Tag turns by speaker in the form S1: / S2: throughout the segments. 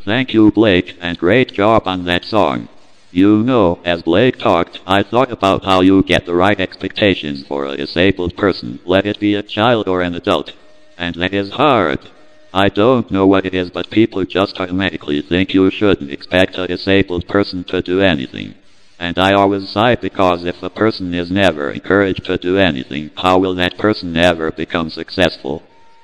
S1: Thank you, Blake, and great job on that song. You know, as Blake talked, I thought about how you get the right expectations for a disabled person, let it be a child or an adult. And that is hard. I don't know what it is, but people just automatically think you shouldn't expect a disabled person to do anything. And I always sigh, because if a person is never encouraged to do anything, how will that person ever become successful?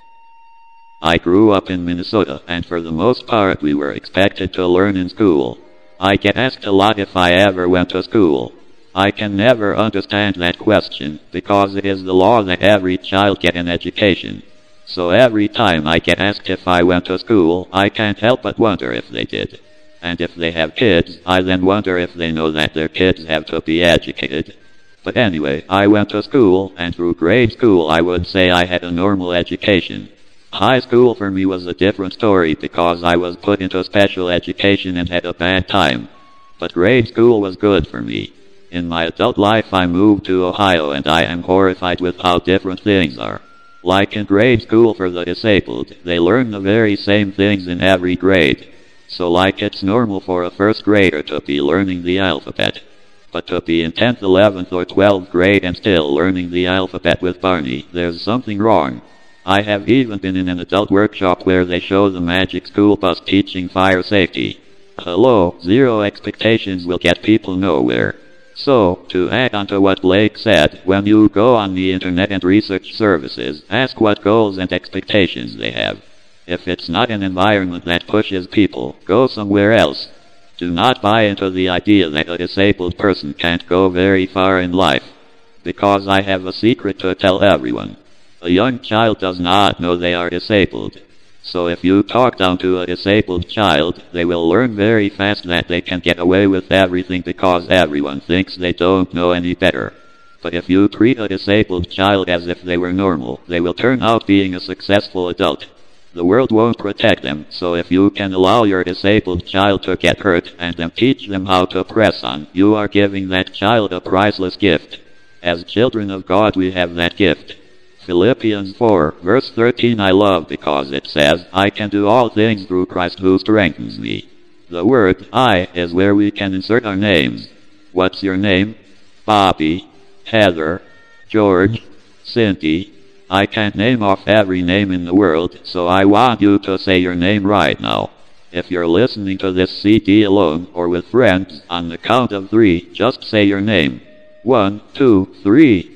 S1: I grew up in Minnesota, and for the most part we were expected to learn in school. I get asked a lot if I ever went to school. I can never understand that question, because it is the law that every child get an education. So every time I get asked if I went to school, I can't help but wonder if they did. And if they have kids, I then wonder if they know that their kids have to be educated. But anyway, I went to school, and through grade school I would say I had a normal education. High school for me was a different story, because I was put into special education and had a bad time. But grade school was good for me. In my adult life I moved to Ohio, and I am horrified with how different things are. Like in grade school for the disabled, they learn the very same things in every grade. So like it's normal for a first grader to be learning the alphabet. But to be in 10th, 11th or 12th grade and still learning the alphabet with Barney, there's something wrong. I have even been in an adult workshop where they show the magic school bus teaching fire safety. Hello, zero expectations will get people nowhere. So, to add on to what Blake said, when you go on the internet and research services, ask what goals and expectations they have. If it's not an environment that pushes people, go somewhere else. Do not buy into the idea that a disabled person can't go very far in life. Because I have a secret to tell everyone. A young child does not know they are disabled. So if you talk down to a disabled child, they will learn very fast that they can get away with everything because everyone thinks they don't know any better. But if you treat a disabled child as if they were normal, they will turn out being a successful adult. The world won't protect them, so if you can allow your disabled child to get hurt and then teach them how to press on, you are giving that child a priceless gift. As children of God we have that gift. Philippians 4, verse 13 I love because it says, I can do all things through Christ who strengthens me. The word I is where we can insert our names. What's your name? Bobby, Heather, George, Cindy. I can't name off every name in the world, so I want you to say your name right now. If you're listening to this CD alone or with friends, on the count of 3, just say your name. 1, 2, 3.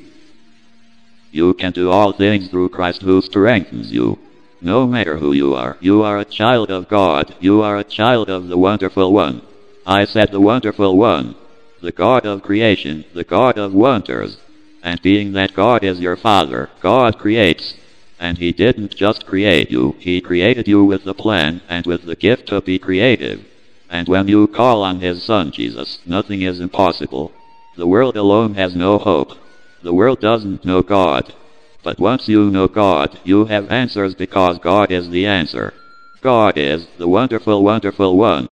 S1: You can do all things through Christ who strengthens you. No matter who you are a child of God, you are a child of the Wonderful One. I said the Wonderful One. The God of creation, the God of wonders. And being that God is your Father, God creates. And He didn't just create you, He created you with a plan and with the gift to be creative. And when you call on His Son Jesus, nothing is impossible. The world alone has no hope. The world doesn't know God. But once you know God, you have answers because God is the answer. God is the Wonderful, Wonderful One.